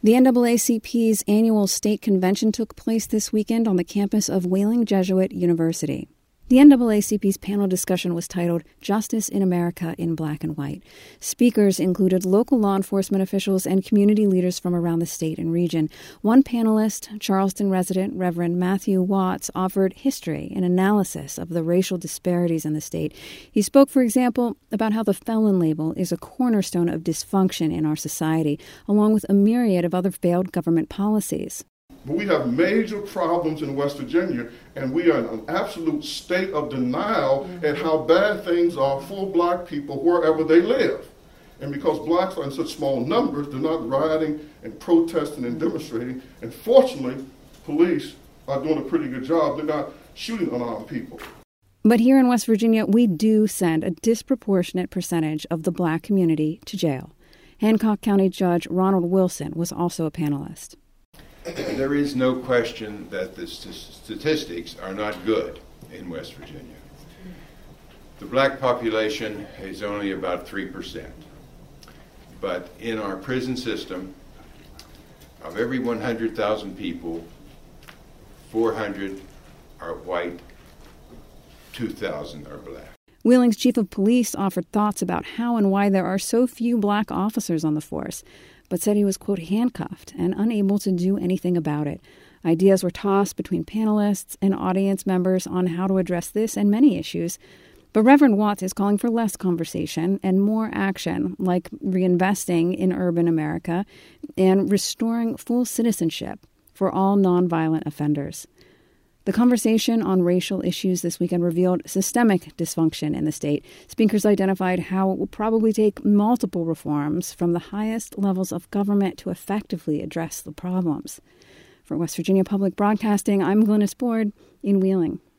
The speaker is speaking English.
The NAACP's annual state convention took place this weekend on the campus of Wheeling Jesuit University. The NAACP's panel discussion was titled Justice in America in Black and White. Speakers included local law enforcement officials and community leaders from around the state and region. One panelist, Charleston resident Reverend Matthew Watts, offered history and analysis of the racial disparities in the state. He spoke, for example, about how the felon label is a cornerstone of dysfunction in our society, along with a myriad of other failed government policies. But we have major problems in West Virginia, and we are in an absolute state of denial at how bad things are for black people wherever they live. And because blacks are in such small numbers, they're not rioting and protesting and demonstrating. And fortunately, police are doing a pretty good job. They're not shooting unarmed people. But here in West Virginia, we do send a disproportionate percentage of the black community to jail. Hancock County Judge Ronald Wilson was also a panelist. There is no question that the statistics are not good in West Virginia. The black population is only about 3%. But in our prison system, of every 100,000 people, 400 are white, 2,000 are black. Wheeling's chief of police offered thoughts about how and why there are so few black officers on the force, but said he was, quote, handcuffed and unable to do anything about it. Ideas were tossed between panelists and audience members on how to address this and many issues. But Reverend Watts is calling for less conversation and more action, like reinvesting in urban America and restoring full citizenship for all nonviolent offenders. The conversation on racial issues this weekend revealed systemic dysfunction in the state. Speakers identified how it will probably take multiple reforms from the highest levels of government to effectively address the problems. For West Virginia Public Broadcasting, I'm Glynis Board in Wheeling.